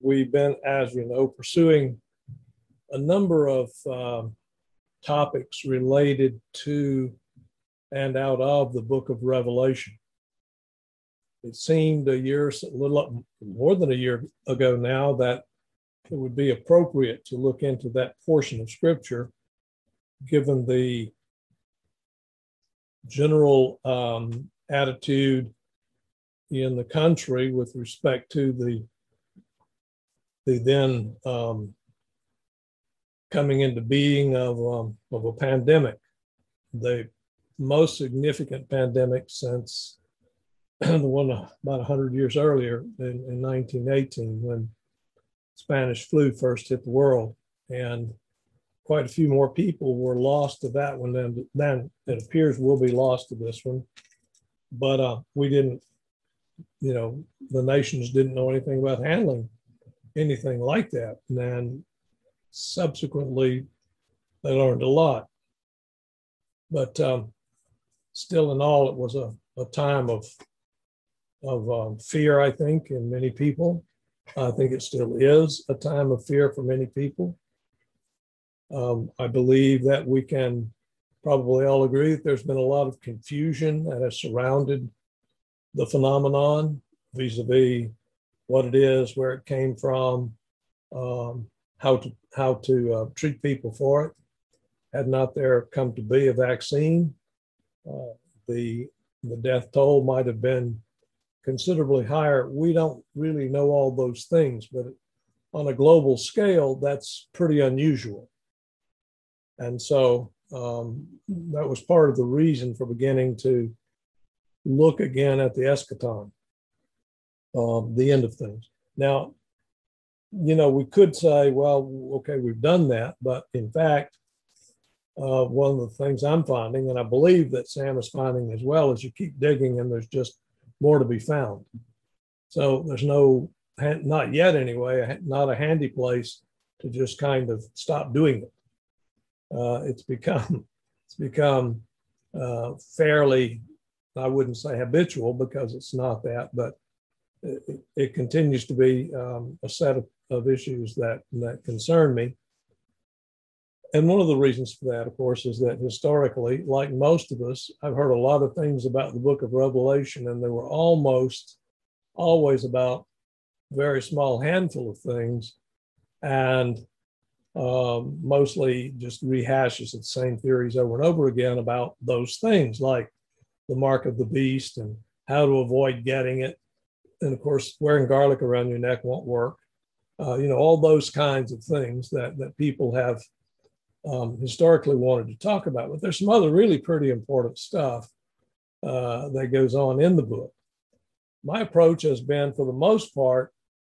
we've been, as you know, pursuing a number of topics related to and out of the book of Revelation. It seemed a little more than a year ago now, that it would be appropriate to look into that portion of Scripture, given the general attitude in the country with respect to the then coming into being of a pandemic, the most significant pandemic since the one about 100 years earlier in 1918, when Spanish flu first hit the world, and quite a few more people were lost to that one than it appears will be lost to this one. But we didn't, the nations didn't know anything about handling anything like that. And then subsequently, they learned a lot. But still in all, it was a time of fear, I think, in many people. I think it still is a time of fear for many people. I believe that we can probably all agree that there's been a lot of confusion that has surrounded the phenomenon vis-a-vis what it is, where it came from, how to treat people for it. Had not there come to be a vaccine, the death toll might have been considerably higher. We don't really know all those things, but on a global scale, that's pretty unusual. And so that was part of the reason for beginning to look again at the eschaton, the end of things. Now, we could say, well, okay, we've done that. But in fact, one of the things I'm finding, and I believe that Sam is finding as well, is you keep digging and there's just more to be found. So there's not yet anyway, not a handy place to just kind of stop doing it. It's become fairly, I wouldn't say habitual, because it's not that, but it continues to be a set of issues that concern me. And one of the reasons for that, of course, is that historically, like most of us, I've heard a lot of things about the book of Revelation, and they were almost always about a very small handful of things, and mostly just rehashes of the same theories over and over again about those things, like the mark of the beast and how to avoid getting it. And of course, wearing garlic around your neck won't work. All those kinds of things that people have historically wanted to talk about. But there's some other really pretty important stuff that goes on in the book. My approach has been, for the most part,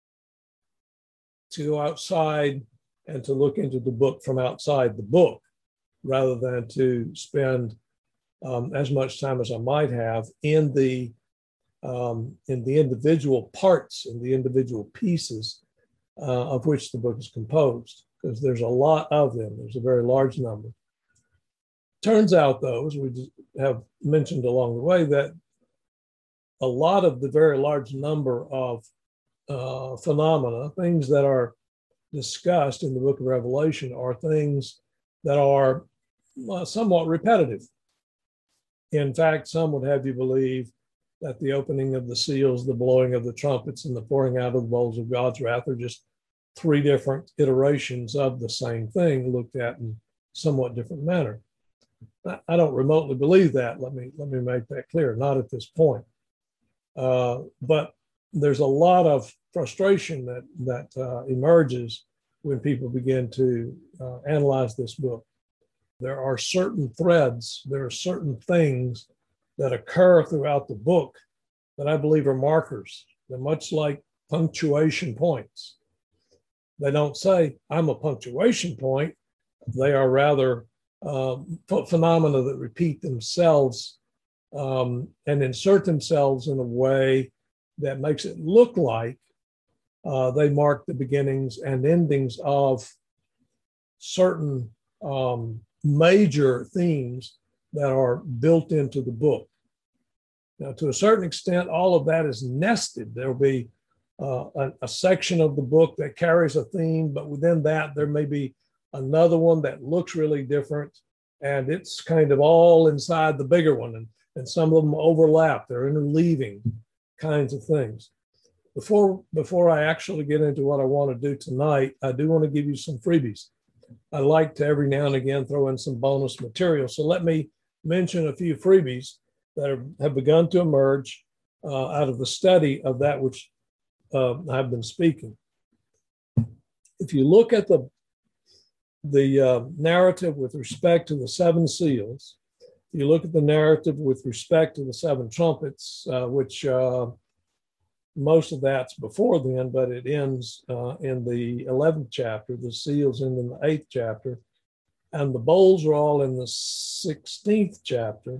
to go outside and to look into the book from outside the book, rather than to spend as much time as I might have in the individual parts, in the individual pieces of which the book is composed, because there's a lot of them. There's a very large number. Turns out, though, as we have mentioned along the way, that a lot of the very large number of phenomena, things that are discussed in the book of Revelation, are things that are somewhat repetitive. In fact, some would have you believe that the opening of the seals, the blowing of the trumpets, and the pouring out of the bowls of God's wrath are just three different iterations of the same thing, looked at in somewhat different manner. I don't remotely believe that. Let me make that clear. Not at this point. But there's a lot of frustration that emerges when people begin to analyze this book. There are certain threads, there are certain things that occur throughout the book that I believe are markers. They're much like punctuation points. They don't say, I'm a punctuation point. They are rather phenomena that repeat themselves and insert themselves in a way that makes it look like they mark the beginnings and endings of certain major themes that are built into the book. Now, to a certain extent, all of that is nested. There'll be a section of the book that carries a theme, but within that, there may be another one that looks really different, and it's kind of all inside the bigger one, and some of them overlap. They're interleaving kinds of things. Before I actually get into what I want to do tonight, I do want to give you some freebies. I like to every now and again throw in some bonus material. So let me mention a few freebies that have begun to emerge out of the study of that which I've been speaking. If you look at the narrative with respect to the seven seals, if you look at the narrative with respect to the seven trumpets, which most of that's before then, but it ends in the 11th chapter. The seals end in the 8th chapter, and the bowls are all in the 16th chapter.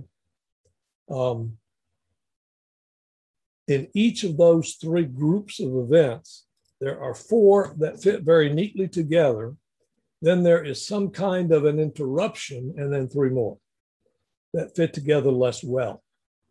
In each of those three groups of events, there are four that fit very neatly together. Then there is some kind of an interruption, and then three more that fit together less well.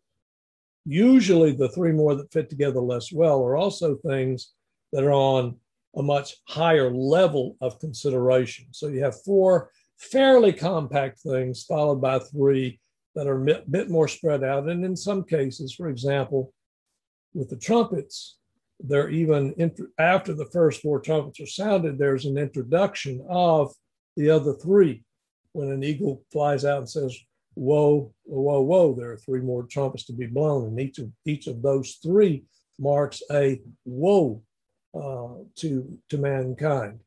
Usually the three more that fit together less well are also things that are on a much higher level of consideration. So you have four fairly compact things followed by three that are a bit more spread out. And in some cases, for example, with the trumpets, they're even after the first four trumpets are sounded, there's an introduction of the other three. When an eagle flies out and says, "Whoa, whoa, whoa," there are three more trumpets to be blown, and each of those three marks a woe to mankind.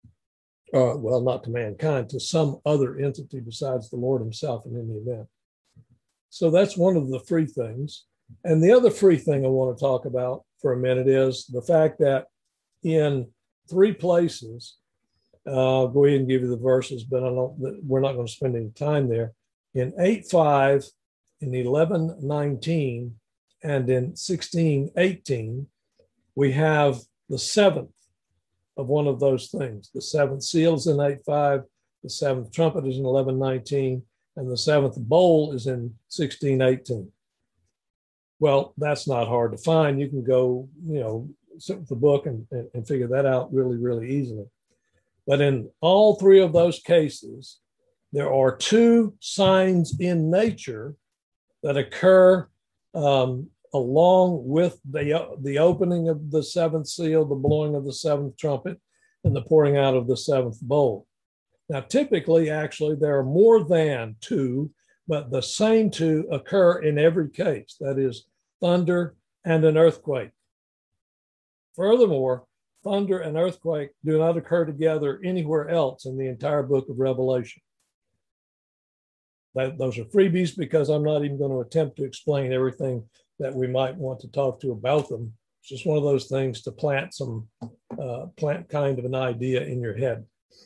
Well, not to mankind, to some other entity besides the Lord himself in any event. So that's one of the free things. And the other free thing I want to talk about for a minute is the fact that in three places, I'll go ahead and give you the verses, but we're not going to spend any time there. In 8:5, in 11:19, and in 16:18, we have the seventh of one of those things. The seventh seal is in 8:5, the seventh trumpet is in 11:19, and the seventh bowl is in 16:18. Well, that's not hard to find. You can go, sit with the book and figure that out really, really easily. But in all three of those cases, there are two signs in nature that occur along with the opening of the seventh seal, the blowing of the seventh trumpet, and the pouring out of the seventh bowl. Now, typically, actually, there are more than two, but the same two occur in every case. That is, thunder and an earthquake. Furthermore, thunder and earthquake do not occur together anywhere else in the entire book of Revelation. Those are freebies because I'm not even going to attempt to explain everything that we might want to talk to about them. It's just one of those things to plant kind of an idea in your head.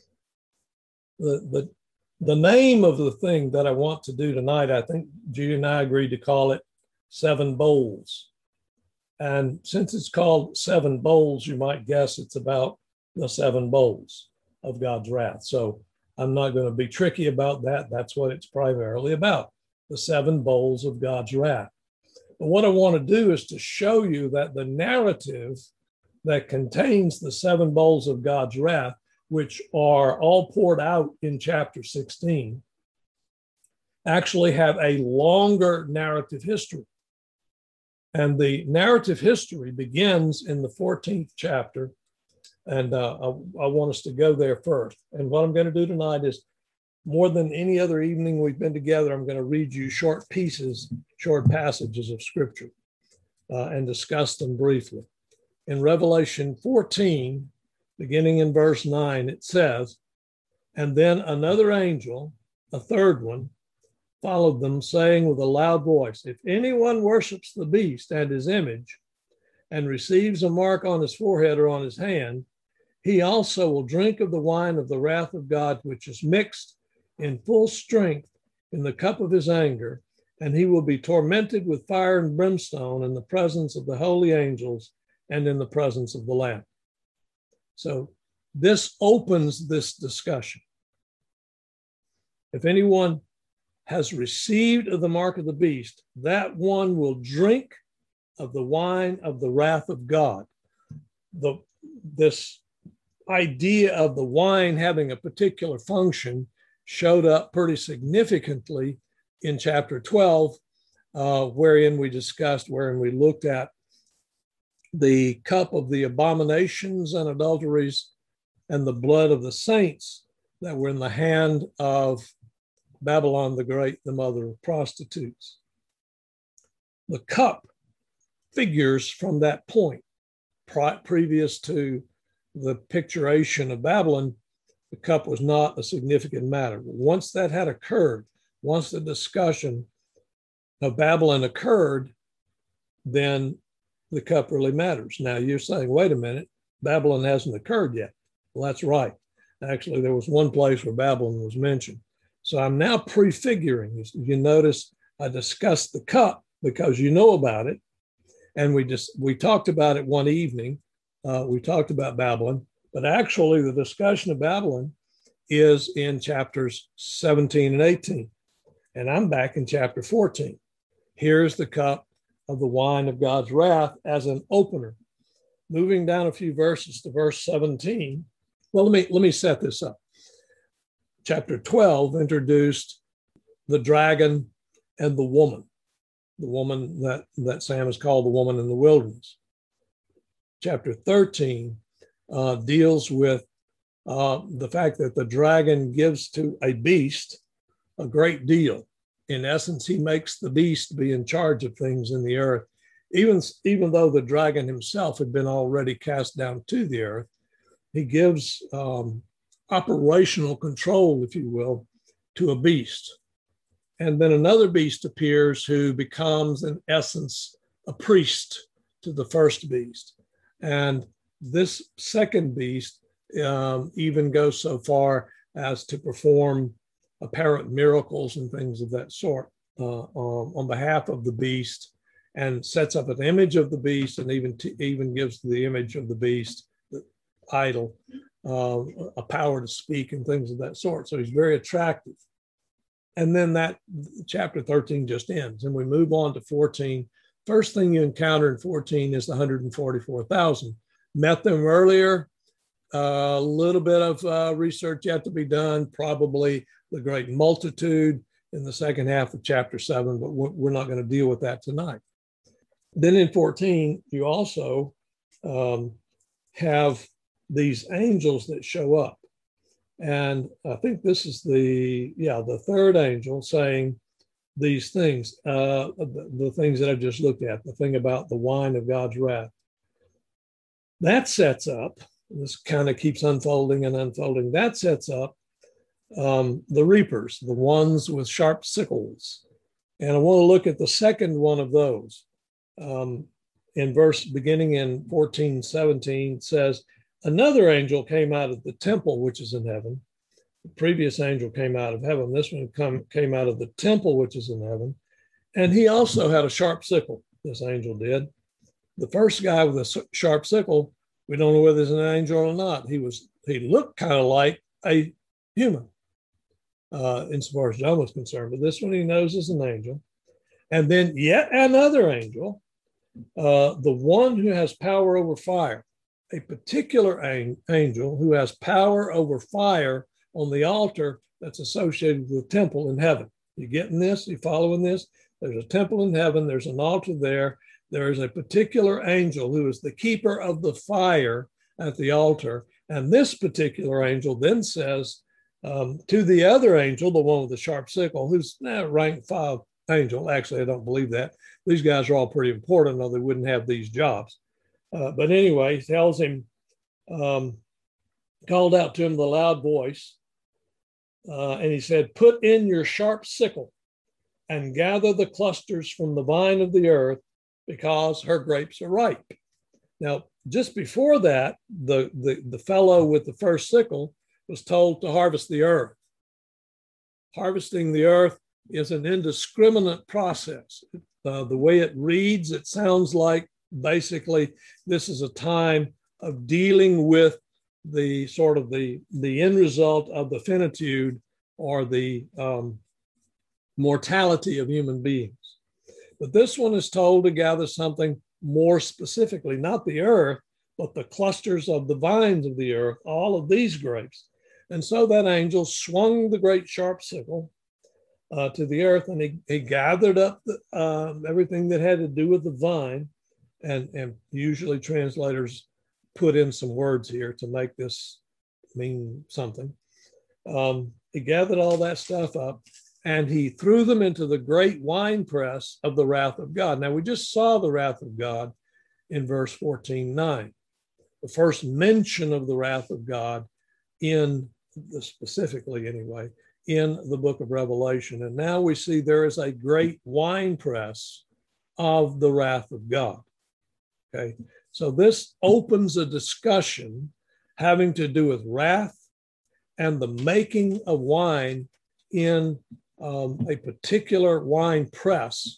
The name of the thing that I want to do tonight, I think Judy and I agreed to call it Seven Bowls. And since it's called Seven Bowls, you might guess it's about the seven bowls of God's wrath. So I'm not going to be tricky about that. That's what it's primarily about, the seven bowls of God's wrath. But what I want to do is to show you that the narrative that contains the seven bowls of God's wrath, which are all poured out in chapter 16, actually have a longer narrative history. And the narrative history begins in the 14th chapter. And I want us to go there first. And what I'm going to do tonight is, more than any other evening we've been together, I'm going to read you short passages of Scripture and discuss them briefly. In Revelation 14, beginning in verse 9, it says, "And then another angel, a third one, followed them, saying with a loud voice, 'If anyone worships the beast and his image and receives a mark on his forehead or on his hand, he also will drink of the wine of the wrath of God, which is mixed in full strength in the cup of his anger, and he will be tormented with fire and brimstone in the presence of the holy angels and in the presence of the Lamb.'" So this opens this discussion. If anyone has received of the mark of the beast, that one will drink of the wine of the wrath of God. this idea of the wine having a particular function showed up pretty significantly in chapter 12, wherein we looked at the cup of the abominations and adulteries and the blood of the saints that were in the hand of Babylon the Great, the mother of prostitutes. The cup figures from that point. Previous to the picturation of Babylon, the cup was not a significant matter. Once that had occurred, once the discussion of Babylon occurred, then the cup really matters. Now you're saying, wait a minute, Babylon hasn't occurred yet. Well, that's right. Actually, there was one place where Babylon was mentioned. So I'm now prefiguring. You notice I discussed the cup because you know about it. And we talked about it one evening. We talked about Babylon, but actually the discussion of Babylon is in chapters 17 and 18. And I'm back in chapter 14. Here's the cup of the wine of God's wrath as an opener. Moving down a few verses to verse 17. Well, let me set this up. Chapter 12 introduced the dragon and the woman that Sam has called the woman in the wilderness. Chapter 13 deals with the fact that the dragon gives to a beast a great deal. In essence, he makes the beast be in charge of things in the earth, even though the dragon himself had been already cast down to the earth. He gives operational control, if you will, to a beast. And then another beast appears who becomes, in essence, a priest to the first beast. And this second beast even goes so far as to perform apparent miracles and things of that sort on behalf of the beast, and sets up an image of the beast, and even gives the image of the beast, the idol, a power to speak and things of that sort. So he's very attractive. And then that chapter 13 just ends, and we move on to 14. First thing you encounter in 14 is the 144,000. Met them earlier. A little bit of research yet to be done, probably the great multitude in the second half of chapter 7, but we're not going to deal with that tonight. Then in 14, you also have these angels that show up. And I think this is the third angel saying these things, the things that I've just looked at, the thing about the wine of God's wrath. That sets up, this kind of keeps unfolding and unfolding, that sets up the reapers, the ones with sharp sickles. And I want to look at the second one of those. In verse beginning in 14:17 says, another angel came out of the temple, which is in heaven. The previous angel came out of heaven. This one came out of the temple, which is in heaven. And he also had a sharp sickle, this angel did. The first guy with a sharp sickle, we don't know whether he's an angel or not. He looked kind of like a human, insofar as John was concerned. But this one he knows is an angel. And then yet another angel, the one who has power over fire, a particular angel who has power over fire on the altar that's associated with the temple in heaven. You getting this? You following this? There's a temple in heaven. There's an altar there. There is a particular angel who is the keeper of the fire at the altar. And this particular angel then says to the other angel, the one with the sharp sickle, who's now rank 5 angel. Actually, I don't believe that. These guys are all pretty important, or they wouldn't have these jobs. But anyway, he tells him, called out to him with a loud voice, and he said, put in your sharp sickle and gather the clusters from the vine of the earth, because her grapes are ripe. Now, just before that, the fellow with the first sickle was told to harvest the earth. Harvesting the earth is an indiscriminate process. The way it reads, it sounds like basically this is a time of dealing with the sort of the end result of the finitude, or the mortality of human beings. But this one is told to gather something more specifically, not the earth, but the clusters of the vines of the earth, all of these grapes. And so that angel swung the great sharp sickle to the earth, and he gathered up everything that had to do with the vine. And usually translators put in some words here to make this mean something. He gathered all that stuff up, and he threw them into the great winepress of the wrath of God. Now, we just saw the wrath of God in verse 14:9, the first mention of the wrath of God specifically anyway, in the book of Revelation. And now we see there is a great winepress of the wrath of God. Okay, so this opens a discussion having to do with wrath and the making of wine in a particular wine press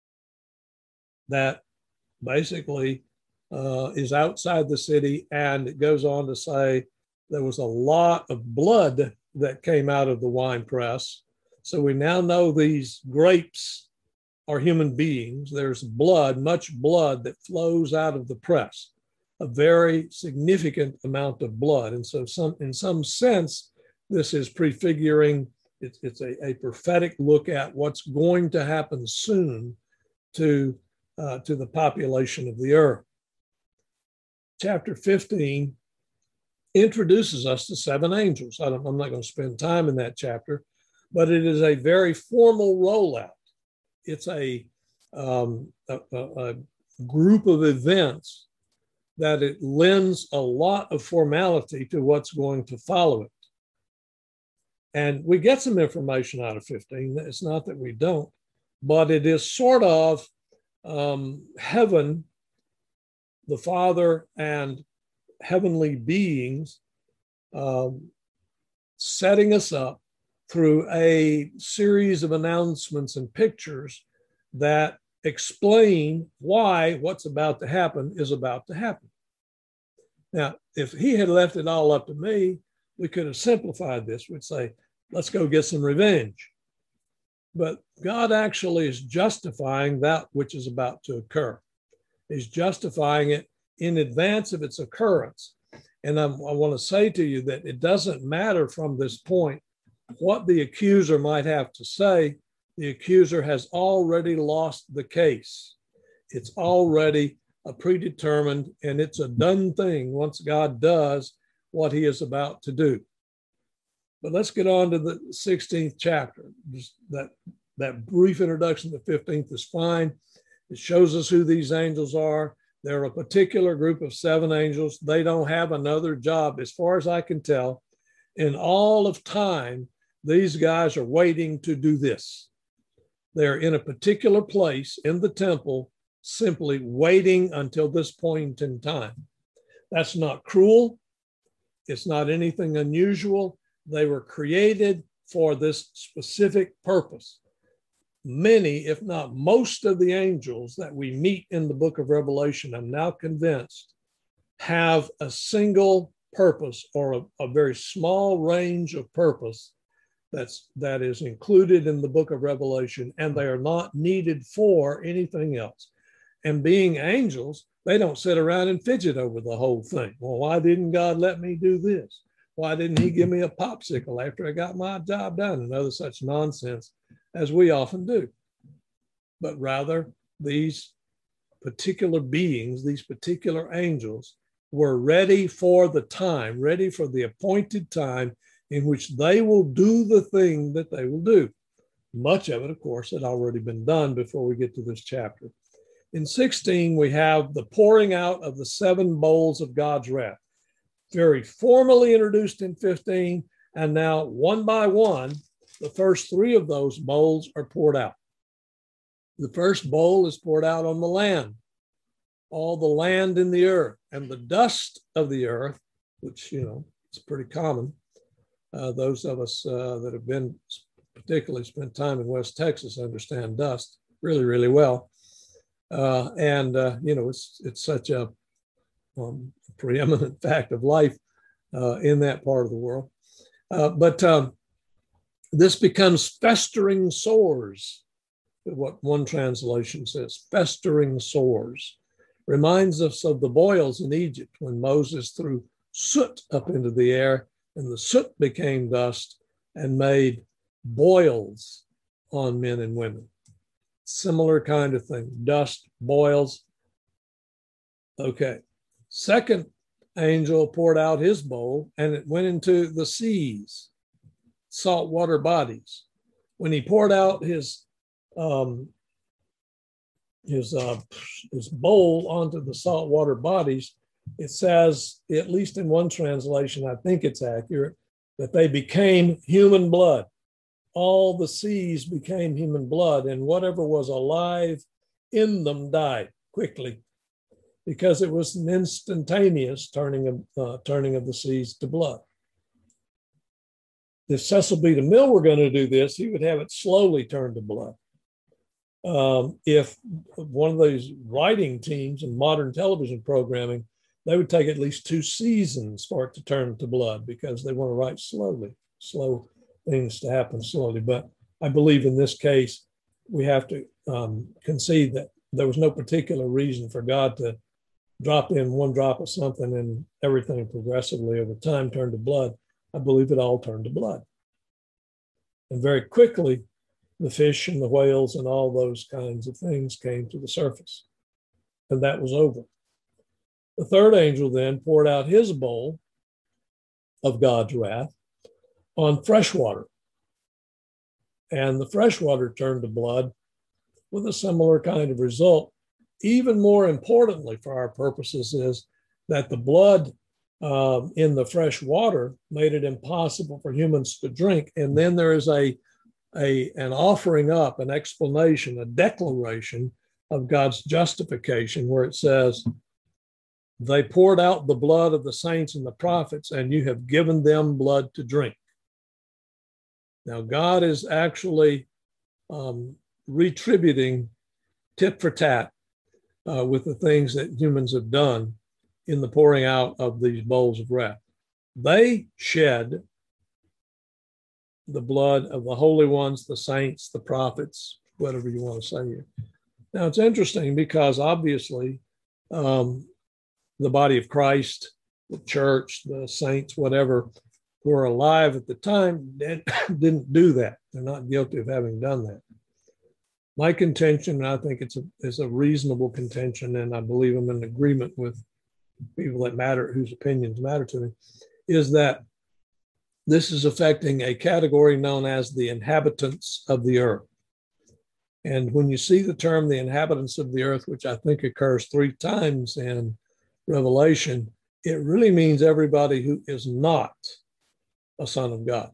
that basically is outside the city. And it goes on to say there was a lot of blood that came out of the wine press. So we now know these grapes are human beings. There's blood, much blood that flows out of the press, a very significant amount of blood. And so in some sense, this is prefiguring, it's a prophetic look at what's going to happen soon to the population of the earth. Chapter 15 introduces us to seven angels. I'm not going to spend time in that chapter, but it is a very formal rollout. It's a group of events that it lends a lot of formality to what's going to follow it. And we get some information out of 15. It's not that we don't, but it is sort of heaven, the Father, and heavenly beings setting us up through a series of announcements and pictures that explain why what's about to happen is about to happen. Now, if he had left it all up to me, we could have simplified this. We'd say, let's go get some revenge. But God actually is justifying that which is about to occur. He's justifying it in advance of its occurrence. And I want to say to you that it doesn't matter from this point what the accuser might have to say. The accuser has already lost the case. It's already a predetermined, and it's a done thing once God does what he is about to do. But let's get on to the 16th chapter. Just that brief introduction to the 15th is fine. It shows us who these angels are. They're a particular group of seven angels. They don't have another job, as far as I can tell. In all of time, these guys are waiting to do this. They're in a particular place in the temple, simply waiting until this point in time. That's not cruel. It's not anything unusual. They were created for this specific purpose. Many, if not most of the angels that we meet in the book of Revelation, I'm now convinced, have a single purpose or a very small range of purpose that is included in the book of Revelation, and they are not needed for anything else. And being angels, they don't sit around and fidget over the whole thing. Well, why didn't God let me do this? Why didn't he give me a popsicle after I got my job done? And other such nonsense, as we often do. But rather, these particular beings, these particular angels, were ready for the time, ready for the appointed time in which they will do the thing that they will do. Much of it, of course, had already been done before we get to this chapter. In 16, we have the pouring out of the seven bowls of God's wrath. Very formally introduced in 15, and now one by one, the first three of those bowls are poured out. The first bowl is poured out on the land, all the land in the earth, and the dust of the earth, which, it's pretty common. Those of us that have been particularly spent time in West Texas understand dust really, really well. It's such a preeminent fact of life in that part of the world. But this becomes festering sores, what one translation says, festering sores. Reminds us of the boils in Egypt when Moses threw soot up into the air and the soot became dust and made boils on men and women. Similar kind of thing, dust, boils. Okay. Second angel poured out his bowl and it went into the seas, saltwater bodies. When he poured out his bowl onto the saltwater bodies, it says, at least in one translation, I think it's accurate, that they became human blood. All the seas became human blood, and whatever was alive in them died quickly, because it was an instantaneous turning of the seas to blood. If Cecil B. DeMille were going to do this, he would have it slowly turn to blood. If one of those writing teams in modern television programming, they would take at least 2 seasons for it to turn to blood, because they want to write slowly, slow things to happen slowly. But I believe in this case, we have to concede that there was no particular reason for God to drop in one drop of something and everything progressively over time turned to blood. I believe it all turned to blood. And very quickly, the fish and the whales and all those kinds of things came to the surface. And that was over. The third angel then poured out his bowl of God's wrath on fresh water. And the fresh water turned to blood with a similar kind of result. Even more importantly for our purposes is that the blood in the fresh water made it impossible for humans to drink. And then there is an offering up, an explanation, a declaration of God's justification, where it says, they poured out the blood of the saints and the prophets, and you have given them blood to drink. Now, God is actually retributing tit for tat with the things that humans have done in the pouring out of these bowls of wrath. They shed the blood of the holy ones, the saints, the prophets, whatever you want to say here. Now, it's interesting because obviously the body of Christ, the church, the saints, whatever, who are alive at the time didn't do that. They're not guilty of having done that. My contention, and I think it's a reasonable contention, and I believe I'm in agreement with people that matter, whose opinions matter to me, is that this is affecting a category known as the inhabitants of the earth. And when you see the term the inhabitants of the earth, which I think occurs 3 times in Revelation, it really means everybody who is not a son of God.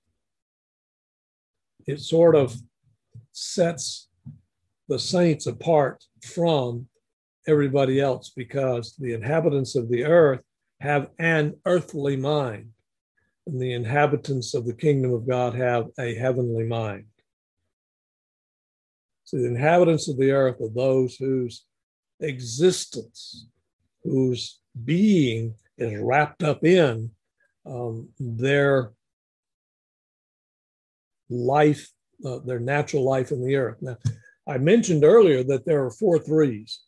It sort of sets the saints apart from everybody else, because the inhabitants of the earth have an earthly mind, and the inhabitants of the kingdom of God have a heavenly mind. So the inhabitants of the earth are those whose existence, whose being is wrapped up in their life, their natural life in the earth. Now, I mentioned earlier that there are 4 threes,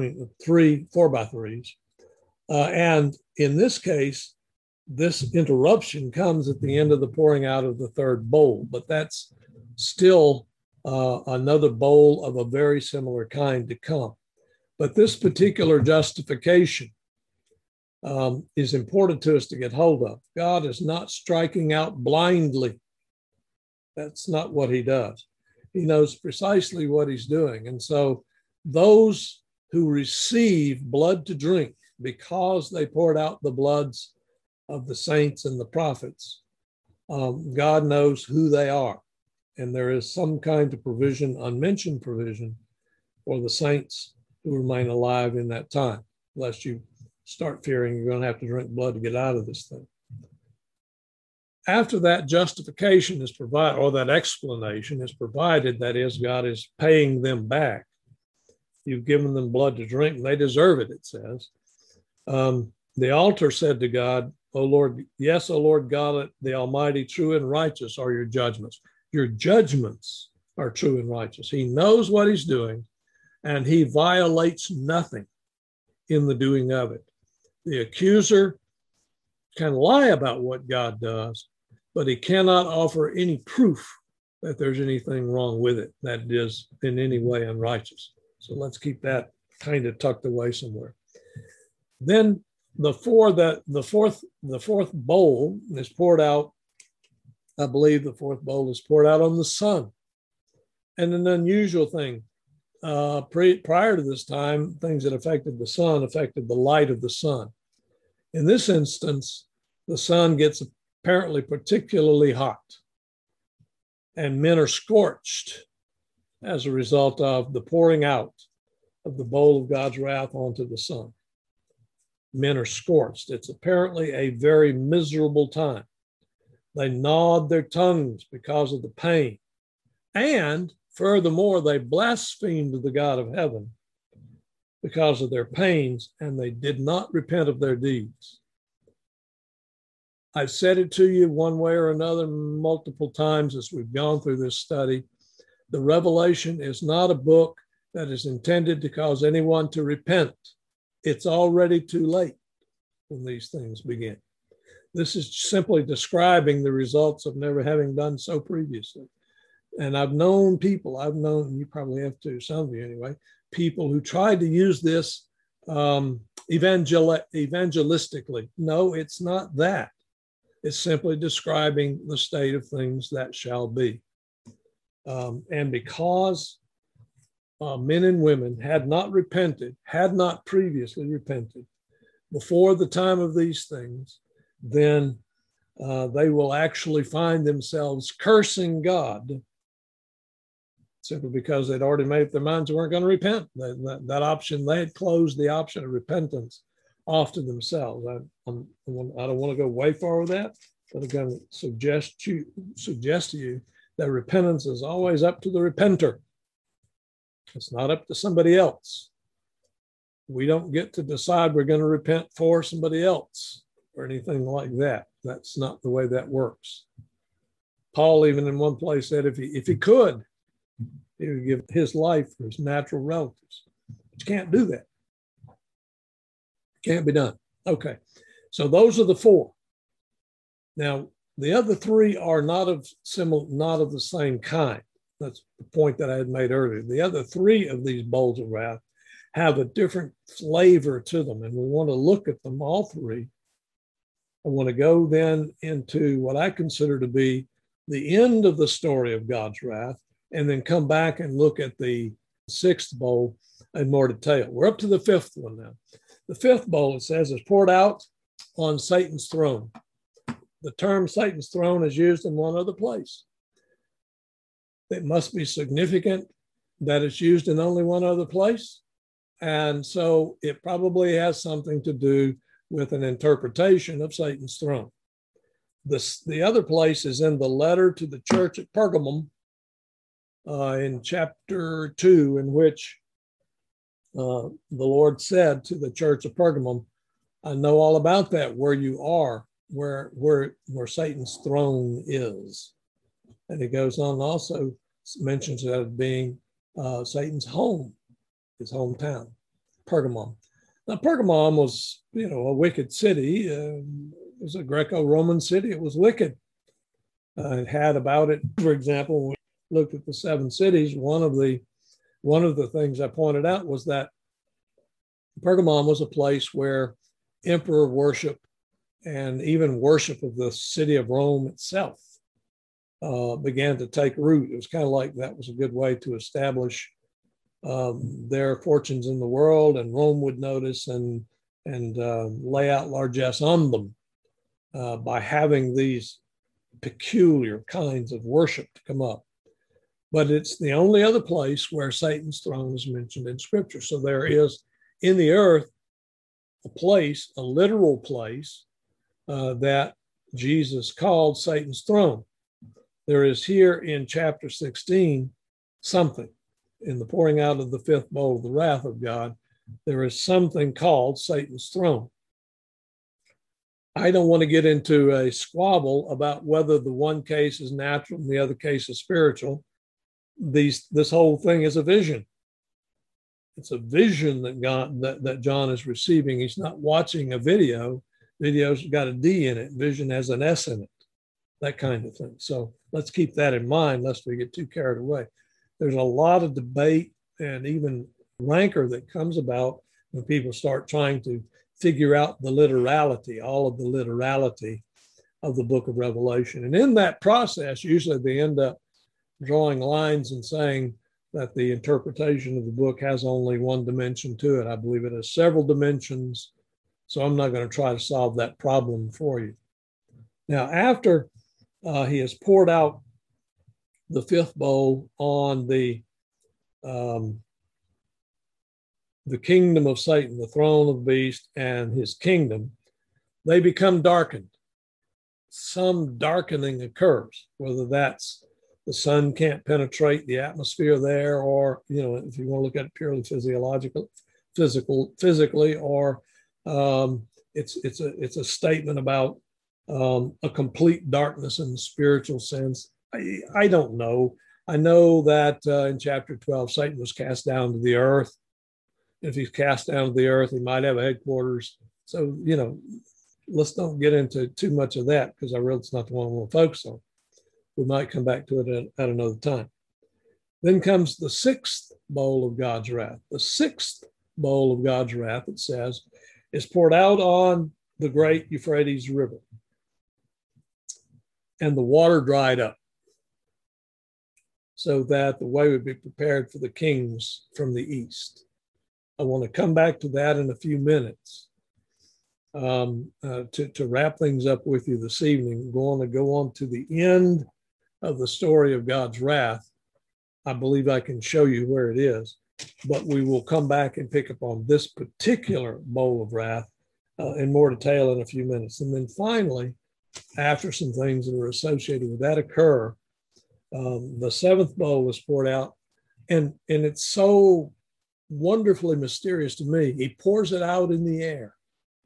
4x3s. And in this case, this interruption comes at the end of the pouring out of the third bowl, but that's still another bowl of a very similar kind to come. But this particular justification is important to us to get hold of. God is not striking out blindly. That's not what he does. He knows precisely what he's doing. And so those who receive blood to drink because they poured out the bloods of the saints and the prophets, God knows who they are. And there is some kind of provision, unmentioned provision, for the saints who remain alive in that time, lest you start fearing you're going to have to drink blood to get out of this thing. After that justification is provided, or that explanation is provided, that is, God is paying them back. You've given them blood to drink, and they deserve it, it says. The altar said to God, O Lord, yes, O Lord God, the Almighty, true and righteous are your judgments. Your judgments are true and righteous. He knows what he's doing, and he violates nothing. in the doing of it. The accuser can lie about what God does, but he cannot offer any proof that there's anything wrong with it, that it is in any way unrighteous. So let's keep that kind of tucked away somewhere. Then the fourth bowl is poured out. I believe the fourth bowl is poured out on the sun. And an unusual thing, prior to this time, things that affected the sun affected the light of the sun. In this instance, the sun gets apparently particularly hot, and men are scorched as a result of the pouring out of the bowl of God's wrath onto the sun. Men are scorched. It's apparently a very miserable time. They gnawed their tongues because of the pain. And furthermore, they blasphemed the God of heaven because of their pains, and they did not repent of their deeds. I've said it to you one way or another multiple times as we've gone through this study. The Revelation is not a book that is intended to cause anyone to repent. It's already too late when these things begin. This is simply describing the results of never having done so previously. And I've known, you probably have too, some of you anyway, people who tried to use this evangelistically. No, it's not that. It's simply describing the state of things that shall be. And because men and women had not previously repented before the time of these things, then they will actually find themselves cursing God simply because they'd already made up their minds they weren't going to repent. That option, they had closed the option of repentance off to themselves. I don't want to go way far with that, but I'm going to suggest to you that repentance is always up to the repenter. It's not up to somebody else. We don't get to decide we're going to repent for somebody else or anything like that. That's not the way that works. Paul, even in one place, said if he could, he would give his life for his natural relatives. But you can't do that. Can't be done. Okay. So those are the four. Now, the other three are not of the same kind. That's the point that I had made earlier. The other three of these bowls of wrath have a different flavor to them, and we want to look at them all three. I want to go then into what I consider to be the end of the story of God's wrath, and then come back and look at the sixth bowl in more detail. We're up to the fifth one now. The fifth bowl, it says, is poured out on Satan's throne. The term Satan's throne is used in one other place. It must be significant that it's used in only one other place. And so it probably has something to do with an interpretation of Satan's throne. The other place is in the letter to the church at Pergamum in chapter 2, in which the Lord said to the church of Pergamum, I know all about that, where you are, where Satan's throne is. And he goes on, also mentions that as being Satan's home, his hometown, Pergamum. Now, Pergamum was, a wicked city. It was a Greco-Roman city. It was wicked. It had about it, for example, when we looked at the seven cities, one of the things I pointed out was that Pergamum was a place where emperor worship and even worship of the city of Rome itself began to take root. It was kind of like that was a good way to establish their fortunes in the world, and Rome would notice and lay out largesse on them by having these peculiar kinds of worship to come up. But it's the only other place where Satan's throne is mentioned in Scripture. So there is in the earth a place, a literal place that Jesus called Satan's throne. There is here in chapter 16 something. In the pouring out of the fifth bowl of the wrath of God, there is something called Satan's throne. I don't want to get into a squabble about whether the one case is natural and the other case is spiritual. This whole thing is a vision. It's a vision that John is receiving. He's not watching a video. Video's got a D in it. Vision has an S in it, that kind of thing. So let's keep that in mind lest we get too carried away. There's a lot of debate and even rancor that comes about when people start trying to figure out the literality, all of the literality of the book of Revelation. And in that process, usually they end up drawing lines and saying that the interpretation of the book has only one dimension to it. I believe it has several dimensions. So I'm not going to try to solve that problem for you. Now, after he has poured out the fifth bowl on the kingdom of Satan, the throne of the beast, and his kingdom, they become darkened. Some darkening occurs, whether that's the sun can't penetrate the atmosphere there, or, you know, if you want to look at it purely physically, or it's a statement about a complete darkness in the spiritual sense. I don't know. I know that in chapter 12, Satan was cast down to the earth. If he's cast down to the earth, he might have a headquarters. So, you know, let's don't get into too much of that, because I really it's not the one I want to focus on. We might come back to it at another time. Then comes the sixth bowl of God's wrath. The sixth bowl of God's wrath, it says, is poured out on the great Euphrates River. And the water dried up, so that the way would be prepared for the kings from the east. I want to come back to that in a few minutes. To wrap things up with you this evening, we're going to go on to the end of the story of God's wrath. I believe I can show you where it is, but we will come back and pick up on this particular bowl of wrath in more detail in a few minutes. And then finally, after some things that are associated with that occur, the seventh bowl was poured out, and it's so wonderfully mysterious to me. He pours it out in the air.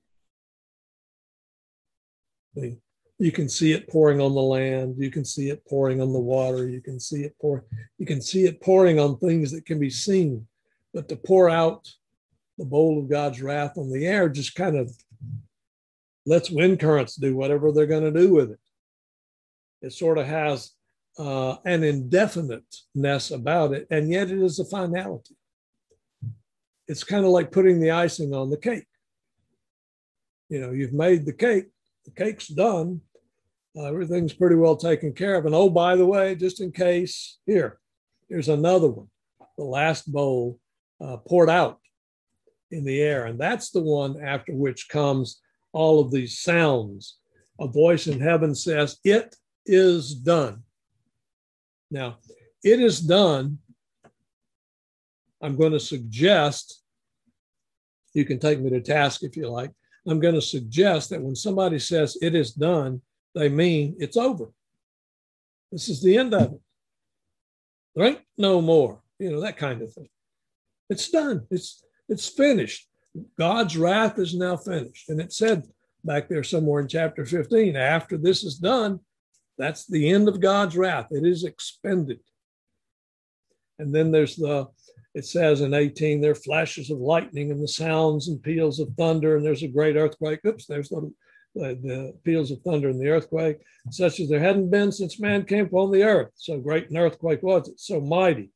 You can see it pouring on the land. You can see it pouring on the water. You can see it pouring on things that can be seen. But to pour out the bowl of God's wrath on the air just kind of lets wind currents do whatever they're going to do with it. It sort of has an indefiniteness about it, and yet it is a finality. It's kind of like putting the icing on the cake. You know, you've made the cake. The cake's done. Everything's pretty well taken care of. And oh, by the way, just in case, here's another one. The last bowl poured out in the air. And that's the one after which comes all of these sounds. A voice in heaven says, "It is done." Now, it is done. I'm going to suggest, you can take me to task if you like, I'm going to suggest that when somebody says it is done, they mean it's over. This is the end of it. There ain't no more, you know, that kind of thing. It's done. It's finished. God's wrath is now finished. And it said back there somewhere in chapter 15, after this is done, that's the end of God's wrath. It is expended. And then it says in 18, there are flashes of lightning and the sounds and peals of thunder, and there's a great earthquake. Oops, there's the peals of thunder and the earthquake, such as there hadn't been since man came upon the earth. So great an earthquake was it, so mighty.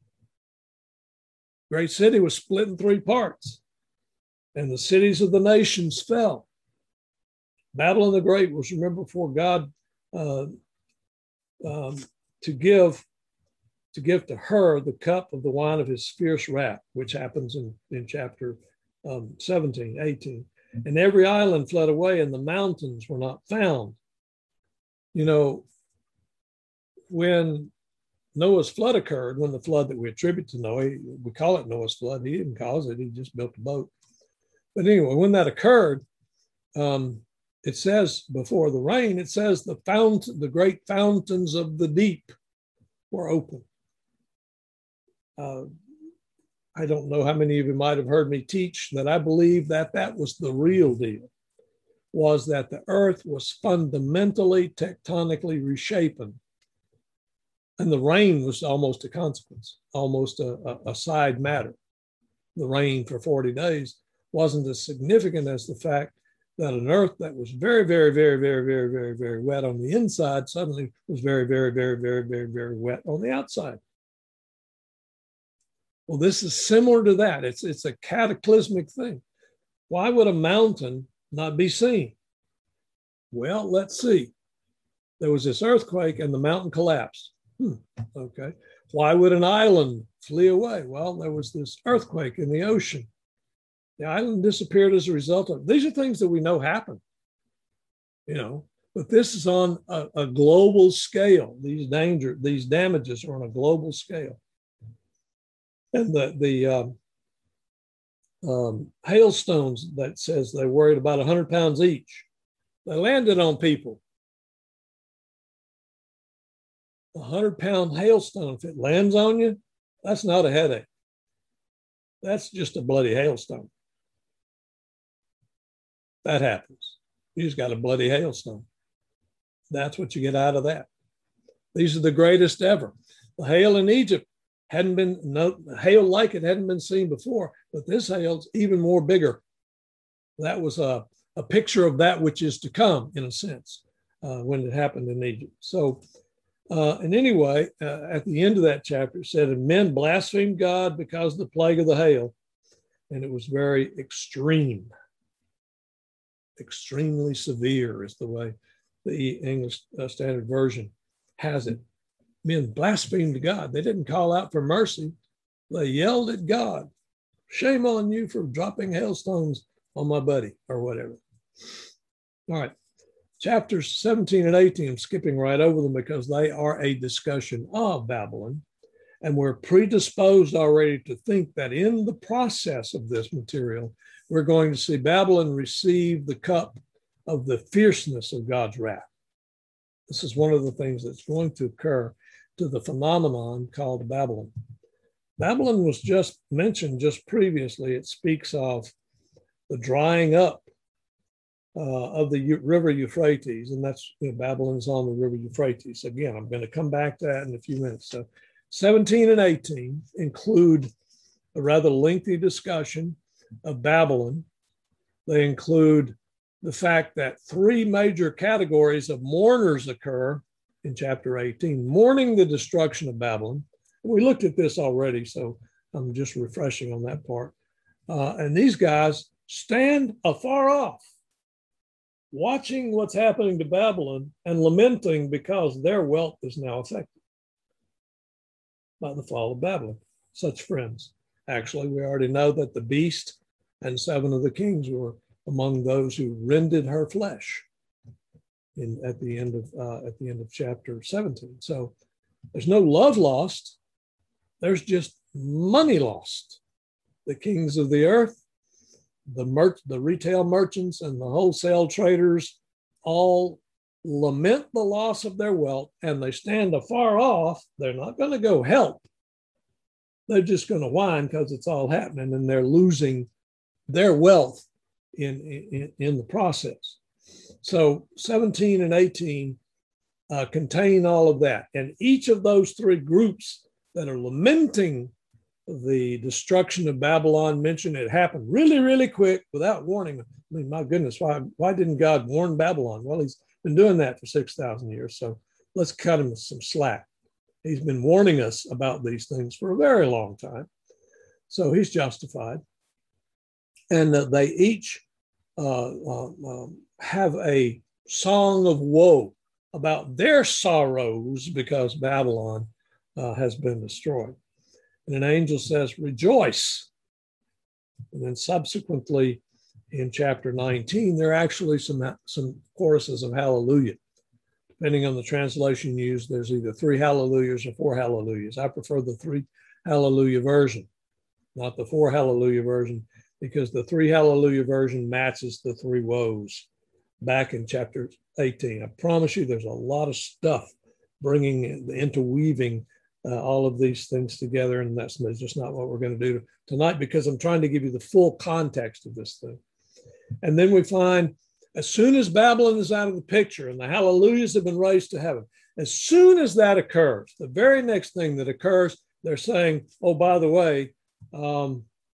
Great city was split in three parts, and the cities of the nations fell. Babylon the Great was remembered before God to give to her the cup of the wine of his fierce wrath, which happens in chapter 17, 18. And every island fled away, and the mountains were not found. You know, when Noah's flood occurred, when the flood that we attribute to Noah, we call it Noah's flood. He didn't cause it. He just built a boat. But anyway, when that occurred, it says before the rain, it says the great fountains of the deep were open. I don't know how many of you might have heard me teach that I believe that was the real deal, was that the earth was fundamentally tectonically reshapen. And the rain was almost a consequence, almost a side matter. the rain for 40 days wasn't as significant as the fact that an earth that was very, very, very, very, very, very, very wet on the inside suddenly was very, very, very, very, very, very wet on the outside. Well, this is similar to that. It's a cataclysmic thing. Why would a mountain not be seen? Well, let's see. There was this earthquake and the mountain collapsed. Okay. Why would an island flee away? Well, there was this earthquake in the ocean. The island disappeared as a result of, these are things that we know happen, but this is on a global scale. These damages are on a global scale. And the hailstones that says they worried about 100 pounds each, they landed on people. 100-pound hailstone, if it lands on you, that's not a headache. That's just a bloody hailstone. That happens. You just got a bloody hailstone. That's what you get out of that. These are the greatest ever. The hail in Egypt hail like it hadn't been seen before, but this hail's even more bigger. That was a picture of that which is to come, in a sense, when it happened in Egypt. So, and anyway, at the end of that chapter, it said, and men blasphemed God because of the plague of the hail, and it was very extreme. Extremely severe is the way the English Standard Version has it. Men blasphemed God. They didn't call out for mercy. They yelled at God. Shame on you for dropping hailstones on my buddy, or whatever. All right. Chapters 17 and 18, I'm skipping right over them because they are a discussion of Babylon. And we're predisposed already to think that in the process of this material, we're going to see Babylon receive the cup of the fierceness of God's wrath. This is one of the things that's going to occur to the phenomenon called Babylon. Babylon was just mentioned just previously. It speaks of the drying up of the river Euphrates, and that's Babylon's on the river Euphrates. Again, I'm going to come back to that in a few minutes. So 17 and 18 include a rather lengthy discussion of Babylon. They include the fact that three major categories of mourners occur in chapter 18, mourning the destruction of Babylon. We looked at this already, so I'm just refreshing on that part. And these guys stand afar off, watching what's happening to Babylon and lamenting because their wealth is now affected by the fall of Babylon. Such friends. Actually, we already know that the beast and 7 of the kings were among those who rended her flesh at the end of chapter 17. So there's no love lost. There's just money lost. The kings of the earth, the retail merchants and the wholesale traders all lament the loss of their wealth, and they stand afar off. They're not going to go help. They're just going to whine because it's all happening, and they're losing their wealth in the process. So 17 and 18 contain all of that. And each of those three groups that are lamenting the destruction of Babylon mentioned it happened really, really quick without warning. I mean, my goodness, why didn't God warn Babylon? Well, he's been doing that for 6,000 years. So let's cut him some slack. He's been warning us about these things for a very long time. So he's justified. And they each have a song of woe about their sorrows because Babylon has been destroyed. And an angel says, rejoice. And then subsequently in chapter 19, there are actually some choruses of hallelujah. Depending on the translation used, there's either 3 hallelujahs or 4 hallelujahs. I prefer the 3 hallelujah version, not the 4 hallelujah version, because the 3 hallelujah version matches the 3 woes back in chapter 18. I promise you there's a lot of stuff interweaving all of these things together, and that's just not what we're going to do tonight because I'm trying to give you the full context of this thing. And then we find as soon as Babylon is out of the picture and the hallelujahs have been raised to heaven, as soon as that occurs, the very next thing that occurs, they're saying, oh, by the way,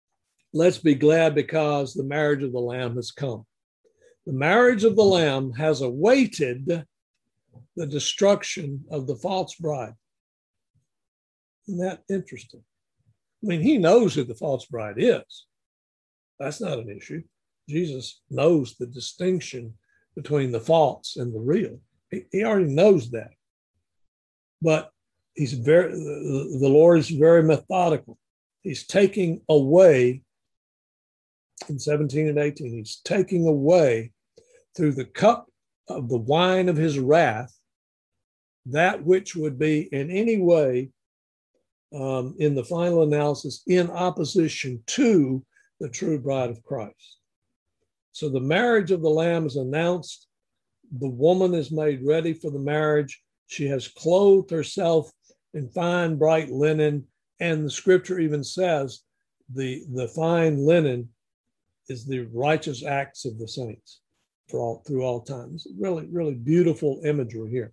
let's be glad because the marriage of the Lamb has come. The marriage of the Lamb has awaited the destruction of the false bride. Isn't that interesting? I mean, he knows who the false bride is. That's not an issue. Jesus knows the distinction between the false and the real. He already knows that. But the Lord is very methodical. He's taking away, in 17 and 18, he's taking away through the cup of the wine of his wrath that which would be in any way, in the final analysis, in opposition to the true bride of Christ. So the marriage of the Lamb is announced. The woman is made ready for the marriage. She has clothed herself in fine, bright linen. And the scripture even says the fine linen is the righteous acts of the saints through all time. It's really, really beautiful imagery here.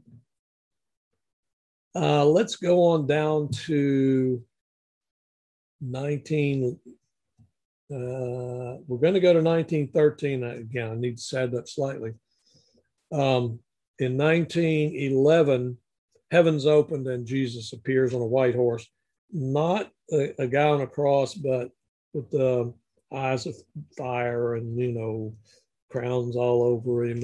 Let's go on down to 19. We're going to go to 1913 again. I need to set it up slightly. In 1911, heavens opened and Jesus appears on a white horse, not a guy on a cross, but with the eyes of fire and, crowns all over him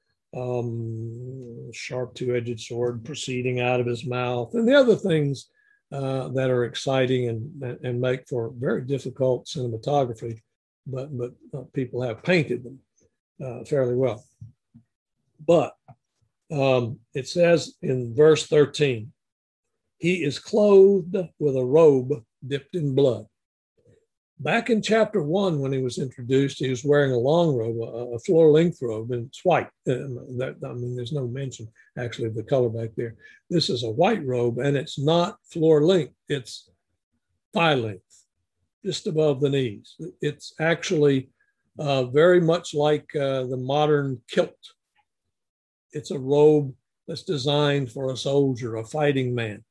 and sharp two-edged sword proceeding out of his mouth and the other things that are exciting and make for very difficult cinematography, but people have painted them fairly well. But it says in verse 13, he is clothed with a robe dipped in blood. Back in chapter 1, when he was introduced, he was wearing a long robe, a floor-length robe, and it's white. There's no mention, actually, of the color back there. This is a white robe, and it's not floor-length. It's thigh-length, just above the knees. It's actually very much like the modern kilt. It's a robe that's designed for a soldier, a fighting man.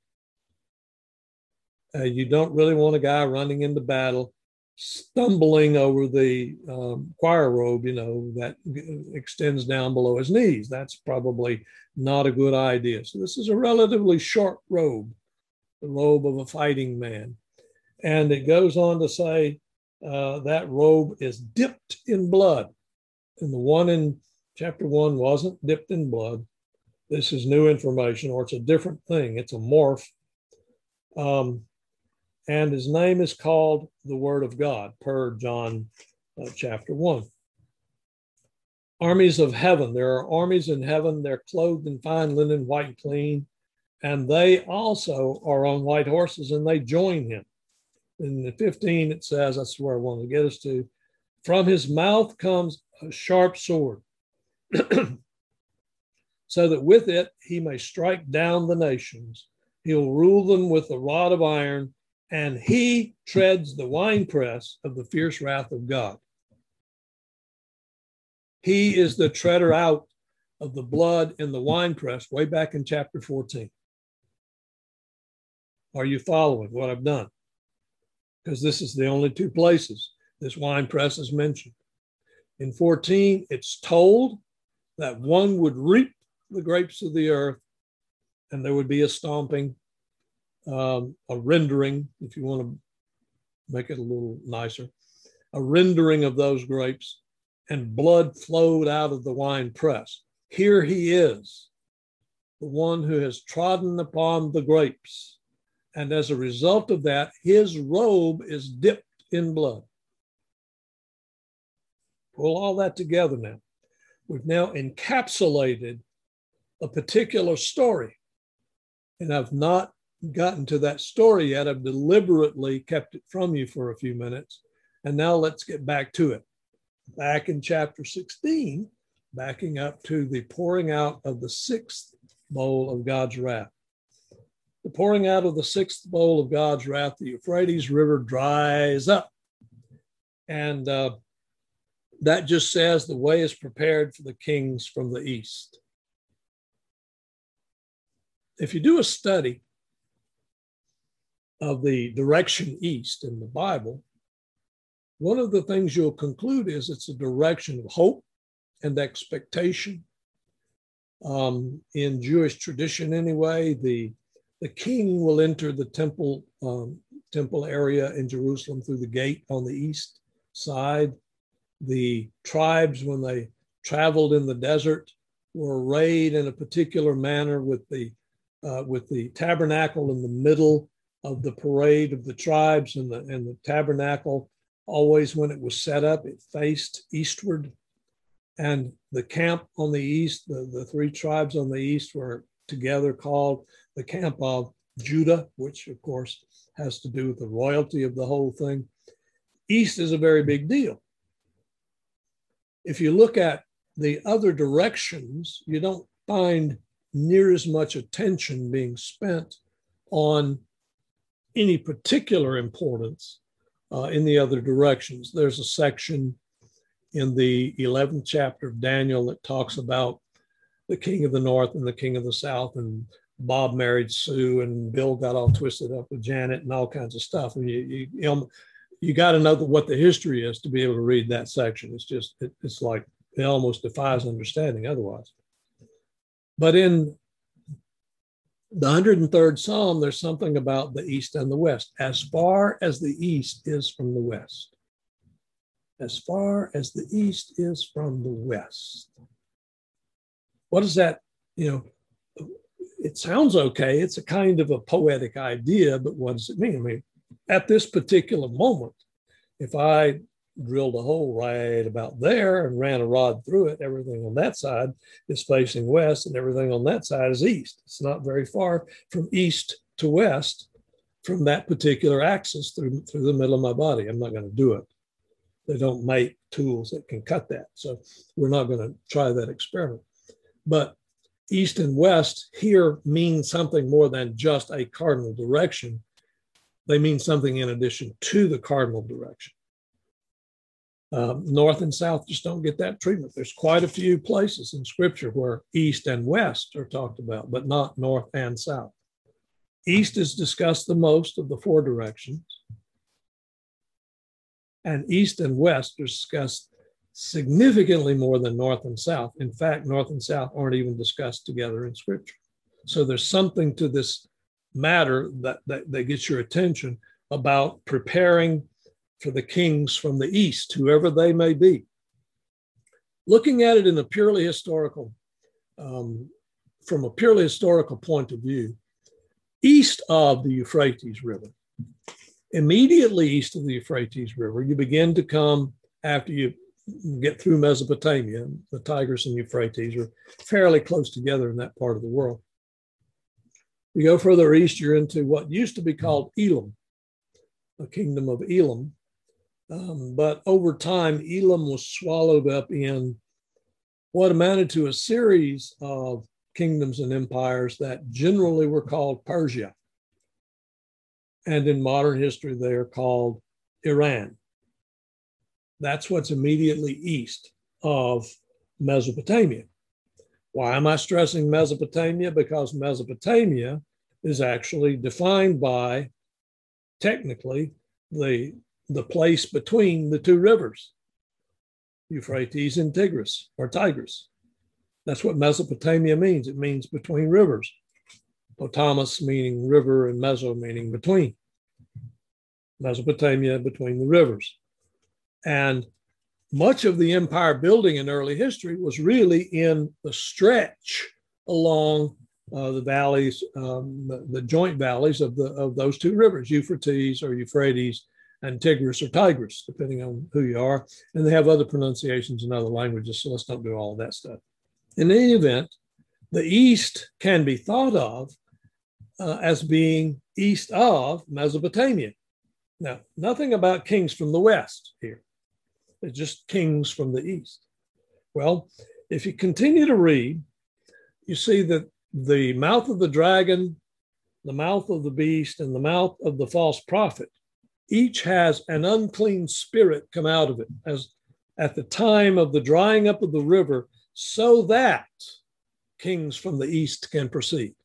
You don't really want a guy running into battle stumbling over the choir robe, that extends down below his knees. That's probably not a good idea. So this is a relatively short robe, the robe of a fighting man. And it goes on to say that robe is dipped in blood. And the one in chapter 1 wasn't dipped in blood. This is new information, or it's a different thing. It's a morph. And his name is called the Word of God, per John chapter 1. Armies of heaven. There are armies in heaven. They're clothed in fine linen, white and clean. And they also are on white horses, and they join him. In the 15, it says, that's where I want to get us to, from his mouth comes a sharp sword, so that with it he may strike down the nations. He'll rule them with a rod of iron, and he treads the winepress of the fierce wrath of God. He is the treader out of the blood in the winepress way back in chapter 14. Are you following what I've done? Because this is the only two places this winepress is mentioned. In 14, it's told that one would reap the grapes of the earth, and there would be a stomping, a rendering, if you want to make it a little nicer, a rendering of those grapes, and blood flowed out of the wine press. Here he is, the one who has trodden upon the grapes. And as a result of that, his robe is dipped in blood. Pull all that together now. We've now encapsulated a particular story. And I've not gotten to that story yet. I've deliberately kept it from you for a few minutes. And now let's get back to it. Back in chapter 16, backing up to the pouring out of the sixth bowl of God's wrath. The pouring out of the sixth bowl of God's wrath, the Euphrates River dries up. And that just says the way is prepared for the kings from the east. If you do a study of the direction east in the Bible, one of the things you'll conclude is it's a direction of hope and expectation. In Jewish tradition anyway, the king will enter the temple area in Jerusalem through the gate on the east side. The tribes, when they traveled in the desert, were arrayed in a particular manner with the tabernacle in the middle of the parade of the tribes, and the tabernacle, always when it was set up, it faced eastward. And the camp on the east, the three tribes on the east were together called the camp of Judah, which of course has to do with the royalty of the whole thing. East is a very big deal. If you look at the other directions, you don't find near as much attention being spent on any particular importance in the other directions. There's a section in the 11th chapter of Daniel that talks about the king of the north and the king of the south, and Bob married Sue, and Bill got all twisted up with Janet and all kinds of stuff. And you got to know what the history is to be able to read that section. It's like it almost defies understanding otherwise. But in the 103rd Psalm, there's something about the east and the west. As far as the east is from the west. As far as the east is from the west. What does that, it sounds okay. It's a kind of a poetic idea, but what does it mean? I mean, at this particular moment, if I drilled a hole right about there and ran a rod through it, everything on that side is facing west and everything on that side is east. It's not very far from east to west from that particular axis through the middle of my body. I'm not going to do it. They don't make tools that can cut that. So we're not going to try that experiment. But east and west here mean something more than just a cardinal direction. They mean something in addition to the cardinal direction. North and south just don't get that treatment. There's quite a few places in Scripture where east and west are talked about, but not north and south. East is discussed the most of the four directions. And east and west are discussed significantly more than north and south. In fact, north and south aren't even discussed together in Scripture. So there's something to this matter that gets your attention about preparing for the kings from the east, whoever they may be. Looking at it in a purely historical, from a purely historical point of view, east of the Euphrates River, immediately east of the Euphrates River, you begin to come after you get through Mesopotamia. The Tigris and Euphrates are fairly close together in that part of the world. You go further east, you're into what used to be called Elam, a kingdom of Elam. But over time, Elam was swallowed up in what amounted to a series of kingdoms and empires that generally were called Persia. And in modern history, they are called Iran. That's what's immediately east of Mesopotamia. Why am I stressing Mesopotamia? Because Mesopotamia is actually defined by, technically, the place between the two rivers, Euphrates and Tigris, or Tigris. That's what Mesopotamia means. It means between rivers. Potamus meaning river and Meso meaning between. Mesopotamia between the rivers. And much of the empire building in early history was really in the stretch along the valleys, the joint valleys of those two rivers, Euphrates or Euphrates and Tigris or Tigris, depending on who you are. And they have other pronunciations in other languages, so let's not do all of that stuff. In any event, the east can be thought of as being east of Mesopotamia. Now, nothing about kings from the west here. It's just kings from the east. Well, if you continue to read, you see that the mouth of the dragon, the mouth of the beast, and the mouth of the false prophet each has an unclean spirit come out of it as at the time of the drying up of the river, so that kings from the east can proceed.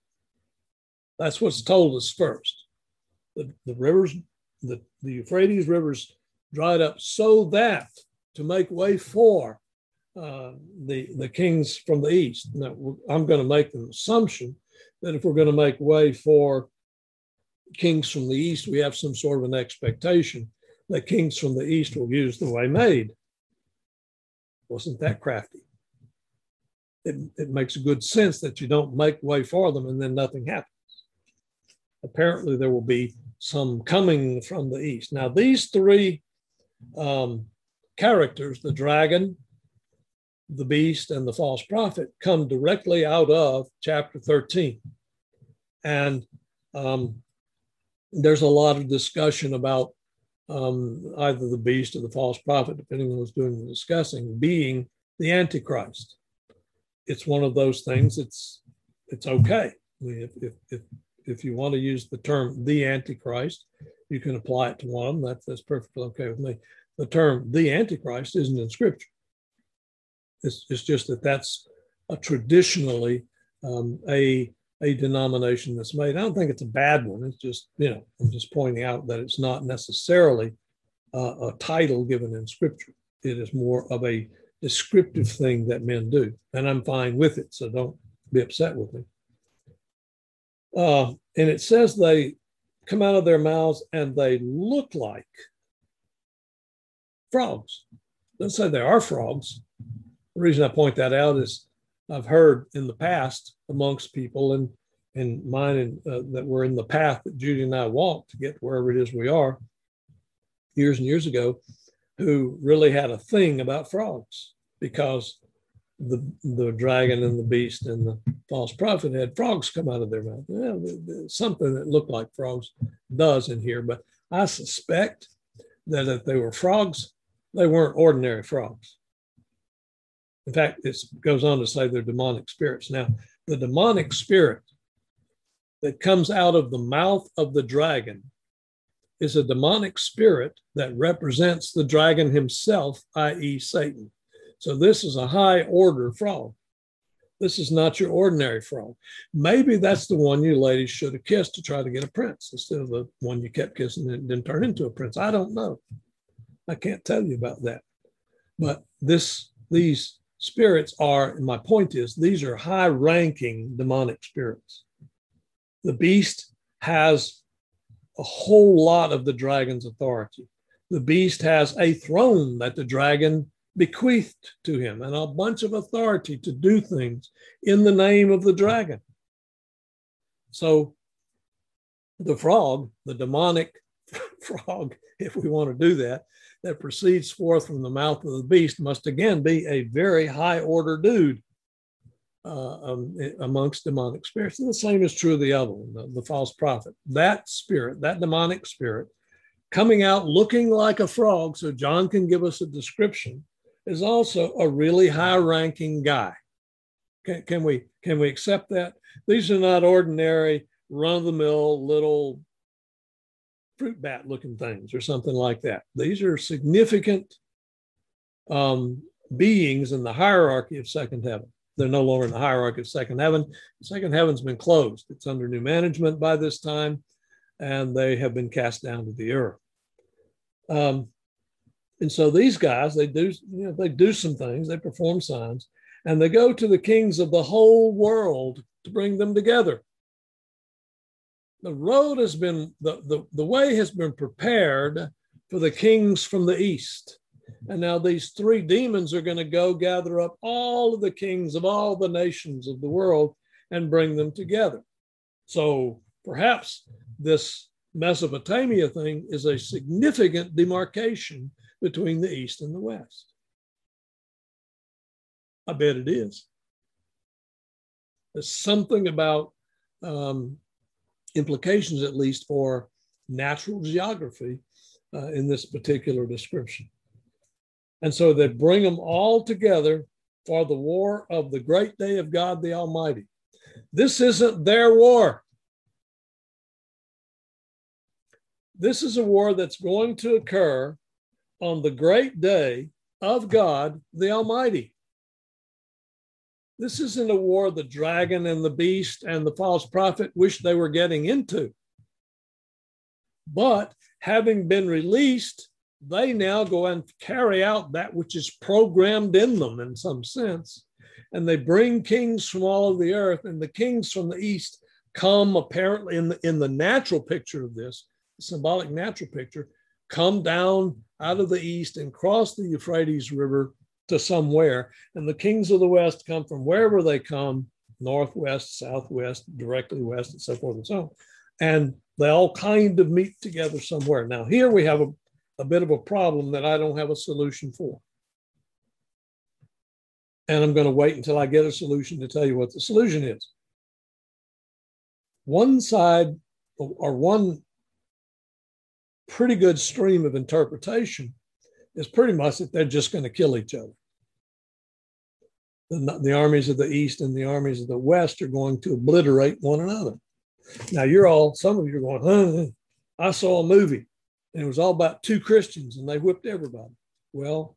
That's what's told us first. The rivers, the Euphrates River's dried up, so that to make way for the kings from the east. Now, I'm going to make an assumption that if we're going to make way for kings from the east, we have some sort of an expectation that kings from the east will use the way made. Wasn't that crafty? It makes good sense that you don't make way for them and then nothing happens. Apparently, there will be some coming from the east. Now, these three characters, the dragon, the beast, and the false prophet, come directly out of chapter 13. And there's a lot of discussion about either the beast or the false prophet, depending on who's doing the discussing, being the Antichrist. It's one of those things. It's okay. I mean, if you want to use the term the Antichrist, you can apply it to one of them. That's perfectly okay with me. The term the Antichrist isn't in Scripture. It's just that that's traditionally a denomination that's made. I don't think it's a bad one. It's just, I'm just pointing out that it's not necessarily a title given in Scripture. It is more of a descriptive thing that men do, and I'm fine with it, so don't be upset with me. And it says they come out of their mouths and they look like frogs. It doesn't say they are frogs. The reason I point that out is I've heard in the past amongst people and mine that were in the path that Judy and I walked to get wherever it is we are years and years ago, who really had a thing about frogs because the dragon and the beast and the false prophet had frogs come out of their mouth. Well, something that looked like frogs does in here, but I suspect that if they were frogs, they weren't ordinary frogs. In fact, it goes on to say they're demonic spirits. Now, the demonic spirit that comes out of the mouth of the dragon is a demonic spirit that represents the dragon himself, i.e. Satan. So this is a high order frog. This is not your ordinary frog. Maybe that's the one you ladies should have kissed to try to get a prince instead of the one you kept kissing and didn't turn into a prince. I don't know. I can't tell you about that. But these spirits are, and my point is, these are high-ranking demonic spirits. The beast has a whole lot of the dragon's authority. The beast has a throne that the dragon bequeathed to him and a bunch of authority to do things in the name of the dragon. So the frog, the demonic frog, if we want to do that proceeds forth from the mouth of the beast must again be a very high order dude amongst demonic spirits. And the same is true of the other one, the false prophet. That spirit, that demonic spirit, coming out looking like a frog, so John can give us a description, is also a really high-ranking guy. Can we accept that? These are not ordinary, run-of-the-mill little fruit bat looking things or something like that. These are significant beings in the hierarchy of second heaven. They're no longer in the hierarchy of second heaven. Second heaven's been closed. It's under new management by this time, and they have been cast down to the earth. And so these guys, they do some things, they perform signs, and they go to the kings of the whole world to bring them together. The road has been, the way has been prepared for the kings from the east. And now these three demons are going to go gather up all of the kings of all the nations of the world and bring them together. So perhaps this Mesopotamia thing is a significant demarcation between the East and the West. I bet it is. There's something about implications, at least, for natural geography in this particular description. And so they bring them all together for the war of the great day of God the Almighty. This isn't their war. This is a war that's going to occur on the great day of God the Almighty. This isn't a war the dragon and the beast and the false prophet wish they were getting into. But having been released they now go and carry out that which is programmed in them in some sense. And they bring kings from all of the earth, and the kings from the east come apparently in the natural picture of this, symbolic natural picture, come down out of the east and cross the Euphrates River to somewhere. And the kings of the west come from wherever they come, northwest, southwest, directly west, and so forth and so on. And they all kind of meet together somewhere. Now, here we have a bit of a problem that I don't have a solution for. And I'm going to wait until I get a solution to tell you what the solution is. One side, or one pretty good stream of interpretation, is pretty much that they're just going to kill each other. The armies of the east and the armies of the west are going to obliterate one another. Now, some of you are going, I saw a movie and it was all about two Christians and they whipped everybody. Well,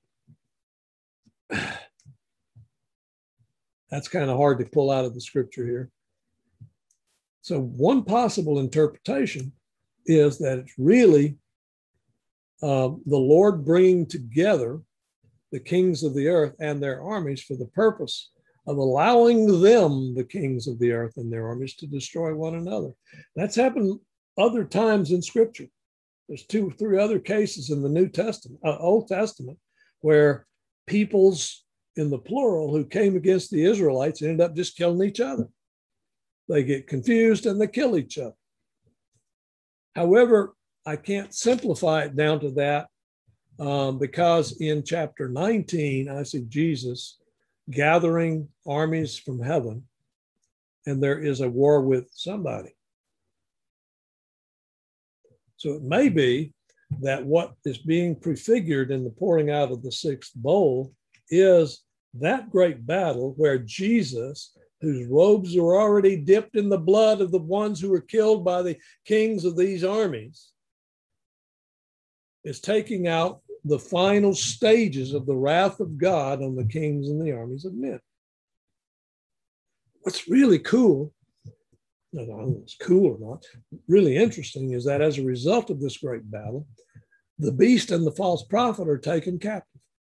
that's kind of hard to pull out of the scripture here. So one possible interpretation is that it's really the Lord bringing together the kings of the earth and their armies for the purpose of allowing them, the kings of the earth and their armies, to destroy one another. That's happened other times in scripture. There's 2 or 3 other cases in the New Testament, Old Testament, where peoples in the plural who came against the Israelites ended up just killing each other. They get confused and they kill each other. However, I can't simplify it down to that because in chapter 19, I see Jesus gathering armies from heaven, and there is a war with somebody. So it may be that what is being prefigured in the pouring out of the 6th bowl is that great battle where Jesus, whose robes were already dipped in the blood of the ones who were killed by the kings of these armies, is taking out the final stages of the wrath of God on the kings and the armies of men. What's really cool, I don't know if it's cool or not, really interesting is that as a result of this great battle, the beast and the false prophet are taken captive,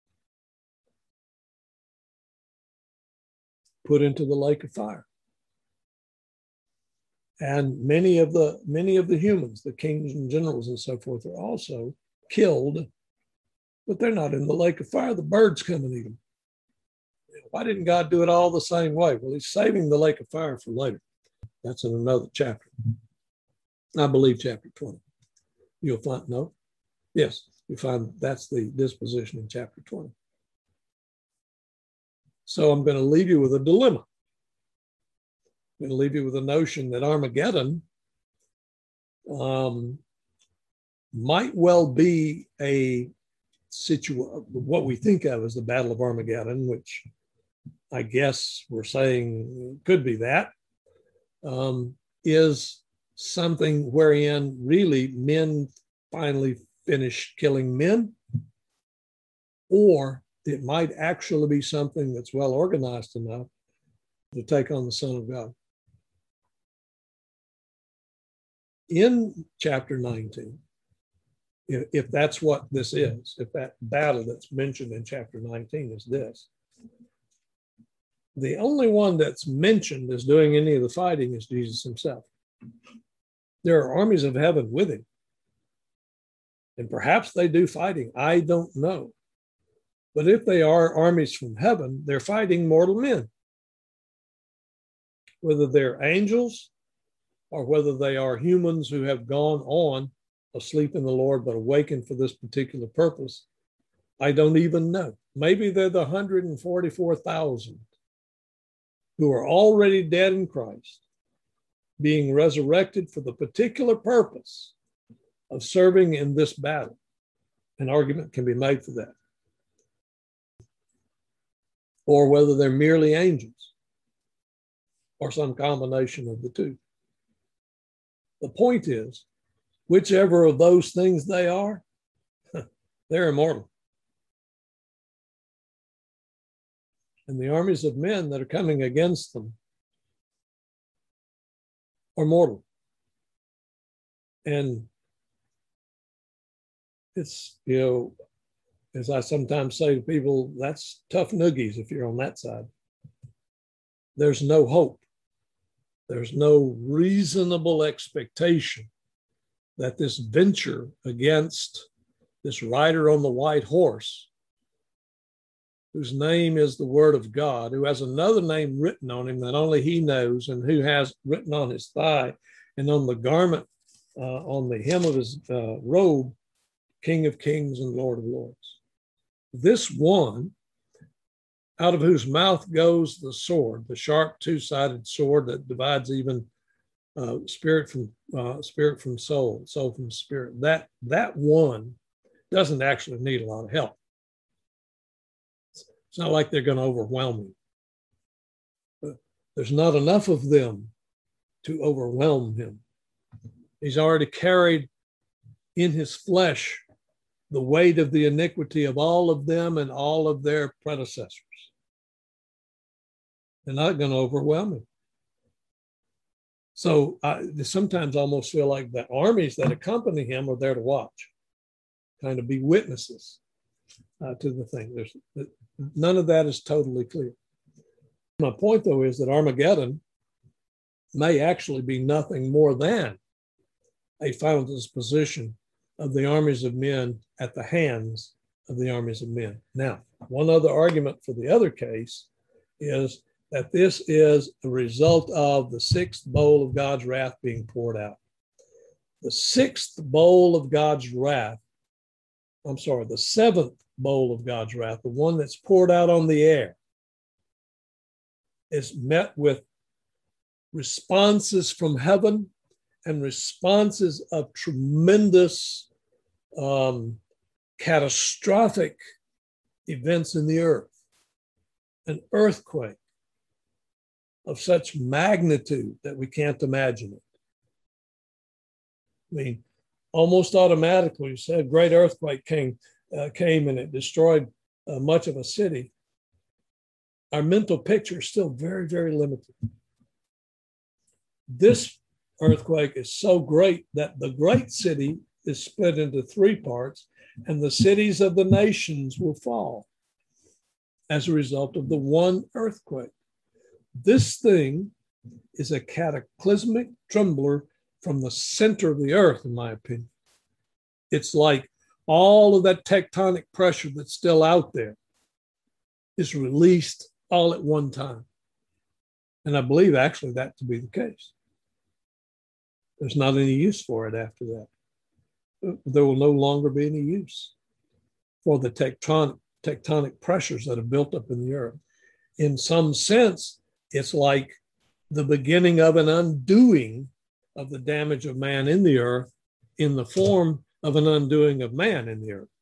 put into the lake of fire. And many of the humans, the kings and generals and so forth, are also killed, but they're not in the lake of fire. The birds come and eat them. Why didn't God do it all the same way? Well, he's saving the lake of fire for later. That's in another chapter. I believe chapter 20. You'll find, no? Yes, you find that's the disposition in chapter 20. So I'm going to leave you with a dilemma. I'm going to leave you with a notion that Armageddon might well be a situation, what we think of as the Battle of Armageddon, which I guess we're saying could be that, is something wherein really men finally finish killing men, or it might actually be something that's well organized enough to take on the Son of God. In chapter 19, if that's what this is, if that battle that's mentioned in chapter 19 is this, the only one that's mentioned as doing any of the fighting is Jesus himself. There are armies of heaven with him. And perhaps they do fighting. I don't know. But if they are armies from heaven, they're fighting mortal men. Whether they're angels or whether they are humans who have gone on asleep in the Lord but awakened for this particular purpose, I don't even know. Maybe they're the 144,000 who are already dead in Christ, being resurrected for the particular purpose of serving in this battle. An argument can be made for that. Or whether they're merely angels or some combination of the two. The point is, whichever of those things they are, they're immortal. And the armies of men that are coming against them are mortal. And it's, as I sometimes say to people, that's tough noogies if you're on that side. There's no hope. There's no reasonable expectation that this venture against this rider on the white horse, whose name is the Word of God, who has another name written on him that only he knows, and who has written on his thigh and on the garment, on the hem of his robe, King of Kings and Lord of Lords. This one, out of whose mouth goes the sword, the sharp two-sided sword that divides even spirit from soul, soul from spirit. That one doesn't actually need a lot of help. It's not like they're going to overwhelm him. But there's not enough of them to overwhelm him. He's already carried in his flesh the weight of the iniquity of all of them and all of their predecessors. They're not going to overwhelm him. So I sometimes almost feel like the armies that accompany him are there to watch, kind of be witnesses to the thing. None of that is totally clear. My point, though, is that Armageddon may actually be nothing more than a final disposition of the armies of men at the hands of the armies of men. Now, one other argument for the other case is that this is a result of the sixth bowl of God's wrath being poured out. The sixth bowl of God's wrath, the seventh bowl of God's wrath, the one that's poured out on the air, is met with responses from heaven and responses of tremendous, catastrophic events in the earth. An earthquake of such magnitude that we can't imagine it. I mean, almost automatically, you said a great earthquake came and it destroyed much of a city. Our mental picture is still very, very limited. This earthquake is so great that the great city is split into three parts, and the cities of the nations will fall as a result of the one earthquake. This thing is a cataclysmic trembler from the center of the earth, in my opinion. It's like all of that tectonic pressure that's still out there is released all at one time. And I believe actually that to be the case. There's not any use for it after that. There will no longer be any use for the tectonic pressures that have built up in the earth. In some sense, it's like the beginning of an undoing of the damage of man in the earth in the form of an undoing of man in the earth.